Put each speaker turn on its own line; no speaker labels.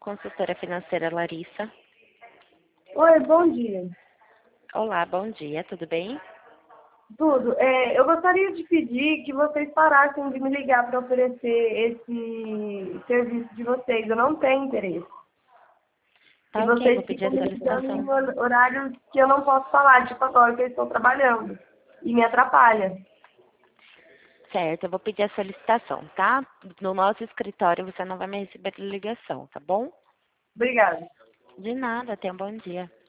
consultora financeira Larissa.
Oi, bom dia.
Olá, bom dia, tudo bem?
Tudo. Eu gostaria de pedir que vocês parassem de me ligar para oferecer esse serviço de vocês. Eu não tenho interesse.
Tá
E
ok, vou
vocês
pedir a
ficam me ligando em
solicitação.
horários que eu não posso falar, tipo agora que eu estou trabalhando. E me atrapalha.
Certo, eu vou pedir a solicitação, tá? No nosso escritório você não vai mais receber ligação, tá bom?
Obrigada.
De nada, tenha um bom dia.